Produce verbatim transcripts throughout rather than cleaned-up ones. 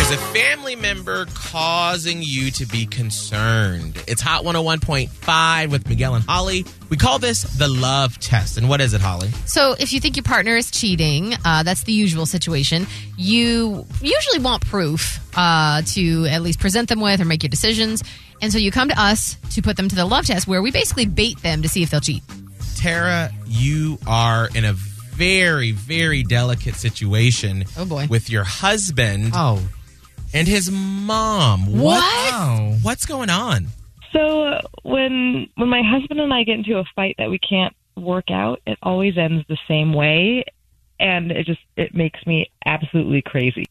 Is a family member causing you to be concerned? It's Hot one oh one point five with Miguel and Holly. We call this the love test. And what is it, Holly? So if you think your partner is cheating, uh, that's the usual situation. You usually want proof uh, to at least present them with or make your decisions. And so you come to us to put them to the love test where we basically bait them to see if they'll cheat. Tara, you are in a very, very delicate situation oh boy. with your husband. Oh. And his mom. What? Oh. What's going on? So uh, when when my husband and I get into a fight that we can't work out, it always ends the same way, and it just it makes me absolutely crazy.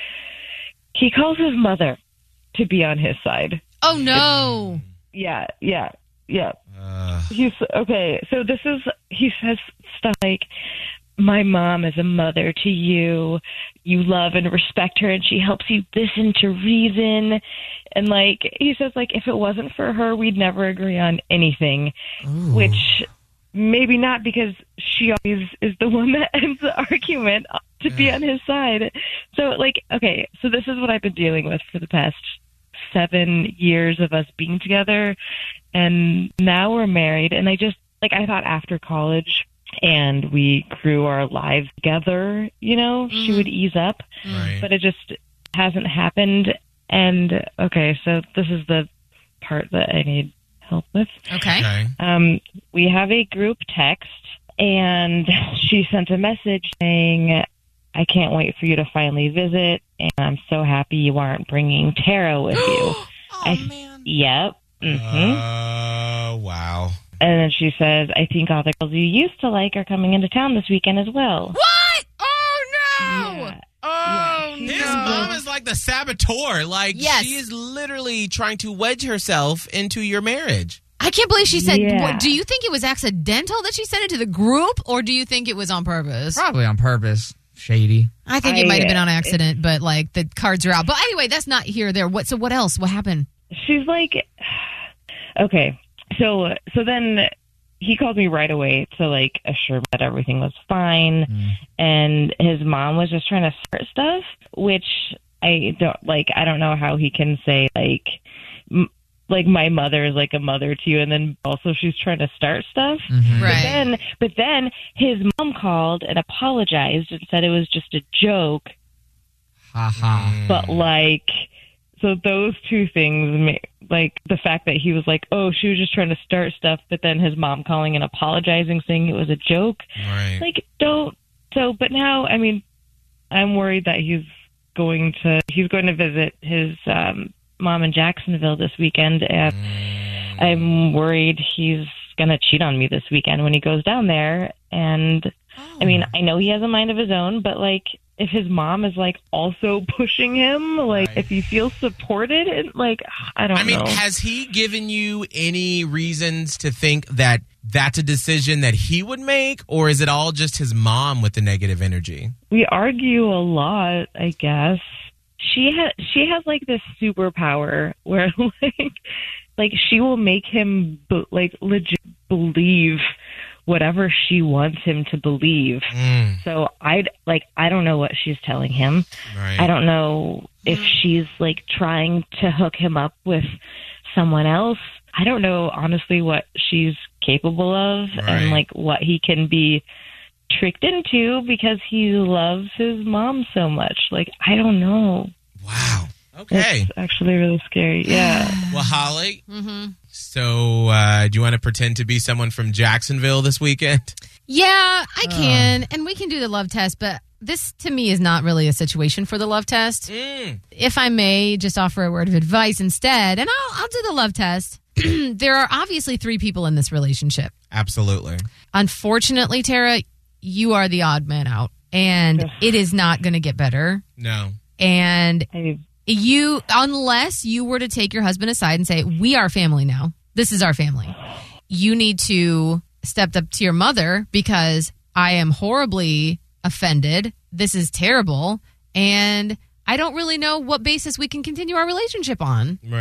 He calls his mother to be on his side. Oh no. Yeah, yeah, yeah. Uh. He's okay. So this is he says stuff like, "My mom is a mother to you. You love and respect her, and she helps you listen to reason." And, like, he says, like, if it wasn't for her, we'd never agree on anything. Ooh. Which maybe not, because she always is the one that ends the argument to be on his side. So, like, okay, so this is what I've been dealing with for the past seven years of us being together. And now we're married. And I just, like, I thought after college and we grew our lives together, you know, mm. she would ease up. Right. But it just hasn't happened. And, okay, so this is the part that I need help with. Okay. okay. Um, we have a group text, and she sent a message saying, "I can't wait for you to finally visit, and I'm so happy you aren't bringing Tara with you." oh, I, man. Yep. Mm-hmm. Uh, wow. And then she says, "I think all the girls you used to like are coming into town this weekend as well." What? Oh, no. Yeah. Oh, Yeah, His no. mom is like the saboteur. Like, Yes. she is literally trying to wedge herself into your marriage. I can't believe she said, Yeah. what, do you think it was accidental that she sent it to the group, or do you think it was on purpose? Probably on purpose. Shady. I think I, it might have been on uh, accident, but, like, the cards are out. But anyway, that's not here or there. What, so what else? What happened? She's like, okay, so so then he called me right away to, like, assure me that everything was fine, Mm. and his mom was just trying to start stuff, which I don't, like, I don't know how he can say, like, m- like, my mother is like a mother to you, and then also she's trying to start stuff. Mm-hmm. Right. But then, but then his mom called and apologized and said it was just a joke, Ha ha. but, like... So those two things, like the fact that he was like, oh, she was just trying to start stuff, but then his mom calling and apologizing, saying it was a joke. Right. Like, don't. So, but now, I mean, I'm worried that he's going to, he's going to visit his um, mom in Jacksonville this weekend. And Mm. I'm worried he's going to cheat on me this weekend when he goes down there. And Oh. I mean, I know he has a mind of his own, but, like, if his mom is, like, also pushing him, like, Right. if he feels supported, and, like, I don't I mean, know. has he given you any reasons to think that that's a decision that he would make, or is it all just his mom with the negative energy? We argue a lot, I guess. She has, she has, like, this superpower where, like, like she will make him, be- like, legit believe whatever she wants him to believe. Mm, So I like I don't know what she's telling him. right. I don't know if she's like trying to hook him up with someone else. I don't know honestly what she's capable of Right. and like what he can be tricked into because he loves his mom so much. Like I don't know. Wow. Okay. It's actually really scary. Yeah. Well, Holly, Mm-hmm. so uh, do you want to pretend to be someone from Jacksonville this weekend? Yeah, I can. And we can do the love test, but this to me is not really a situation for the love test. Mm. If I may just offer a word of advice instead, and I'll, I'll do the love test. There are obviously three people in this relationship. Absolutely. Unfortunately, Tara, you are the odd man out, and it is not going to get better. No. And I, you, unless you were to take your husband aside and say, we are family now. This is our family. You need to step up to your mother because I am horribly offended. This is terrible. And I don't really know what basis we can continue our relationship on. Right.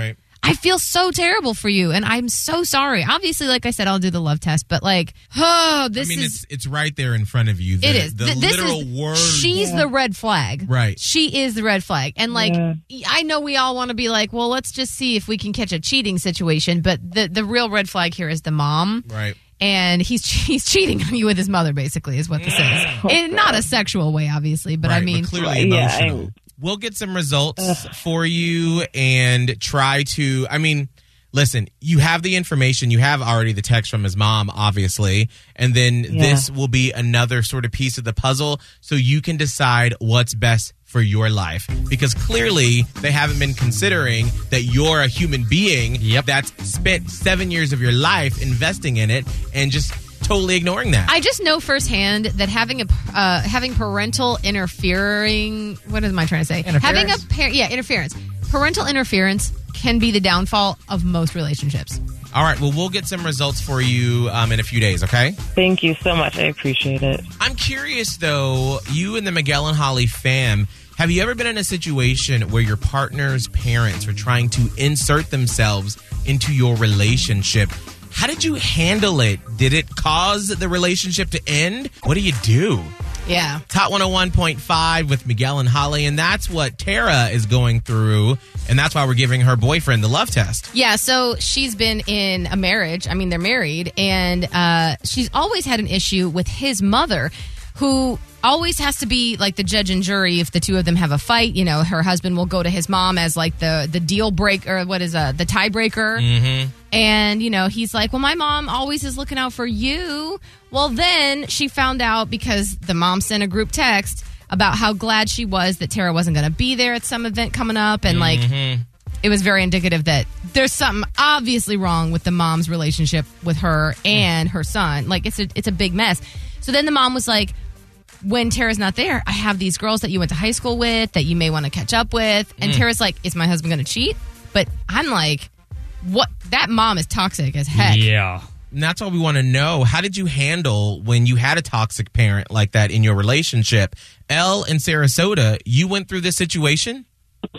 I feel so terrible for you, and I'm so sorry. Obviously, like I said, I'll do the love test, but like, oh, this I mean, is... it's it's right there in front of you. The, It is. The Th- this literal is, word. She's Yeah. the red flag. Right. She is the red flag. And like, Yeah. I know we all want to be like, well, let's just see if we can catch a cheating situation. But the, the real red flag here is the mom. Right. And he's he's cheating on you with his mother, basically, is what this is. In not a sexual way, obviously, but right, I mean, but clearly Right, yeah, emotional. I'm- We'll get some results for you and try to, I mean, listen, you have the information. You have already the text from his mom, obviously. And then Yeah. this will be another sort of piece of the puzzle so you can decide what's best for your life. Because clearly they haven't been considering that you're a human being Yep. that's spent seven years of your life investing in it and just totally ignoring that. I just know firsthand that having a uh, having parental interfering. What am I trying to say? Interference? Having a par- yeah interference. Parental interference can be the downfall of most relationships. All right, well, we'll get some results for you um, in a few days, okay? Thank you so much. I appreciate it. I'm curious, though, you and the Miguel and Holly fam, have you ever been in a situation where your partner's parents were trying to insert themselves into your relationship? How did you handle it? Did it cause the relationship to end? What do you do? Yeah. Top one oh one point five with Miguel and Holly, and that's what Tara is going through, and that's why we're giving her boyfriend the love test. Yeah, so she's been in a marriage. I mean, they're married, and uh, she's always had an issue with his mother, who always has to be like the judge and jury if the two of them have a fight. You know, her husband will go to his mom as like the the deal breaker, what is uh, the tiebreaker. Mm-hmm. And, you know, he's like, well, my mom always is looking out for you. Well, then she found out because the mom sent a group text about how glad she was that Tara wasn't going to be there at some event coming up. And, like, it was very indicative that there's something obviously wrong with the mom's relationship with her and her son. Like, it's a, it's a big mess. So then the mom was like, when Tara's not there, I have these girls that you went to high school with that you may want to catch up with. And Tara's like, is my husband going to cheat? But I'm like, what? That mom is toxic as heck. Yeah. And that's all we want to know. How did you handle when you had a toxic parent like that in your relationship? Elle in Sarasota, you went through this situation?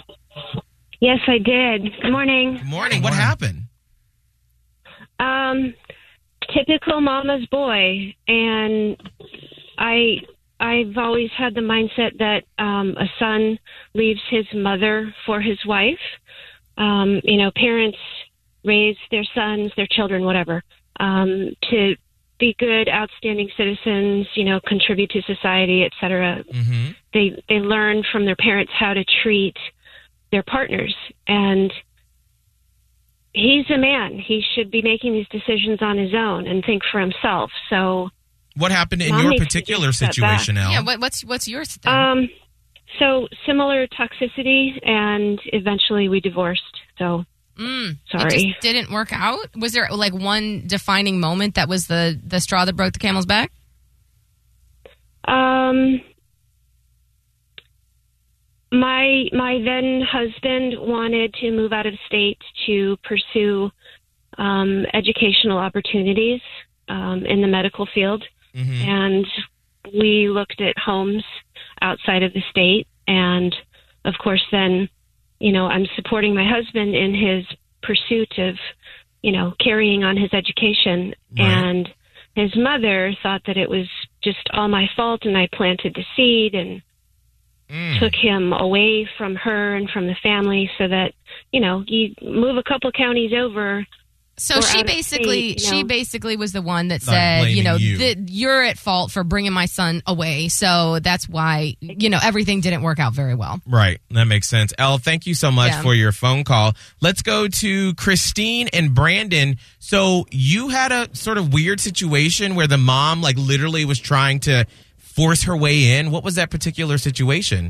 Yes, I did. Good morning. Good morning. What happened? Um, typical mama's boy, and I I've always had the mindset that um, a son leaves his mother for his wife. Um, you know, parents raise their sons, their children, whatever, um, to be good, outstanding citizens. You know, contribute to society, et cetera. Mm-hmm. They they learn from their parents how to treat their partners, and he's a man. He should be making these decisions on his own and think for himself. So, What happened in Mom your needs to particular just step situation, Elle? Yeah, what, what's what's yours then? um, so similar toxicity, and eventually we divorced. So, mm, It sorry. just didn't work out? Was there like one defining moment that was the, the straw that broke the camel's back? Um, my my then husband wanted to move out of state to pursue um, educational opportunities um, in the medical field. Mm-hmm. And we looked at homes outside of the state. And of course, then, you know, I'm supporting my husband in his pursuit of, you know, carrying on his education. Right. And his mother thought that it was just all my fault, and I planted the seed and Mm. took him away from her and from the family so that, you know, you move a couple counties over. So Or she out of basically state, you she know. basically was the one that Like said, you blaming know, you. that you're at fault for bringing my son away. So that's why, you know, everything didn't work out very well. Right. That makes sense. Elle, thank you so much Yeah. for your phone call. Let's go to Christine and Brandon. So you had a sort of weird situation where the mom like literally was trying to force her way in. What was that particular situation?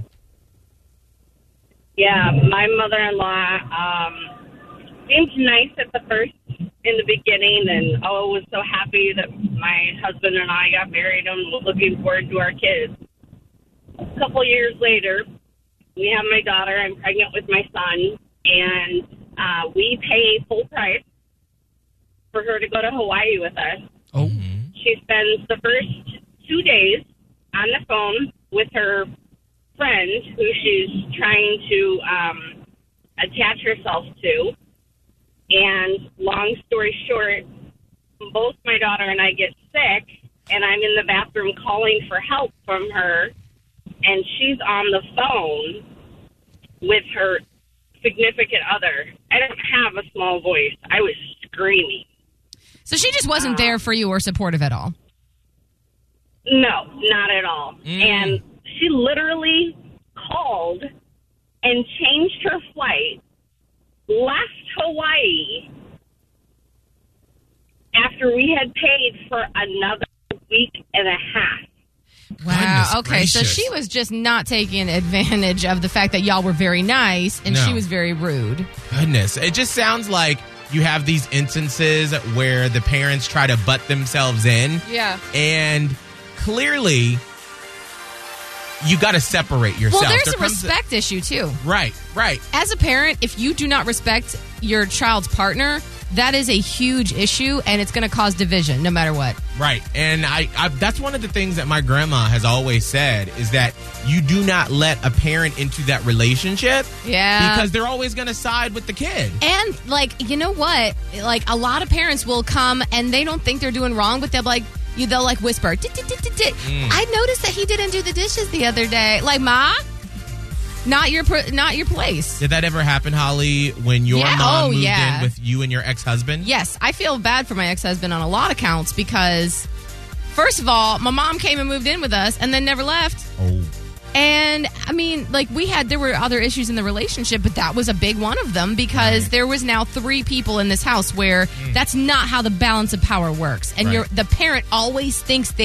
Yeah, my mother-in-law um, seemed nice at the first, in the beginning, and oh, was so happy that my husband and I got married and was looking forward to our kids. A couple years later, we have my daughter. I'm pregnant with my son, and uh, we pay full price for her to go to Hawaii with us. Oh. She spends the first two days on the phone with her friend who she's trying to um, attach herself to. And long story short, both my daughter and I get sick, and I'm in the bathroom calling for help from her, and she's on the phone with her significant other. I don't have a small voice. I was screaming. So she just wasn't there for you or supportive at all? No, not at all. Mm. And she literally called and changed her flight, left Hawaii after we had paid for another week and a half. Wow. Goodness Okay, so gracious. she was just not taking advantage of the fact that y'all were very nice and No. she was very rude. Goodness. It just sounds like you have these instances where the parents try to butt themselves in. Yeah. And clearly, you got to separate yourself. Well, there's There a comes a- respect issue, too. Right, right. As a parent, if you do not respect your child's partner, that is a huge issue, and it's going to cause division no matter what. Right. And I, I that's one of the things that my grandma has always said is that you do not let a parent into that relationship Yeah. because they're always going to side with the kid. And, like, you know what? Like, a lot of parents will come and they don't think they're doing wrong, but they'll, like, you, they'll, like, whisper, "Dit, dit, dit, dit, dit. I noticed that he didn't do the dishes the other day." Like, Ma, not your pr- not your place. Did that ever happen, Holly, when your Yeah. mom Oh, moved yeah. in with you and your ex-husband? Yes, I feel bad for my ex-husband on a lot of counts because, first of all, my mom came and moved in with us and then never left. Oh. And, I mean, like, we had, there were other issues in the relationship, but that was a big one of them because Right. there was now three people in this house where that's not how the balance of power works. And Right. you're, the parent always thinks they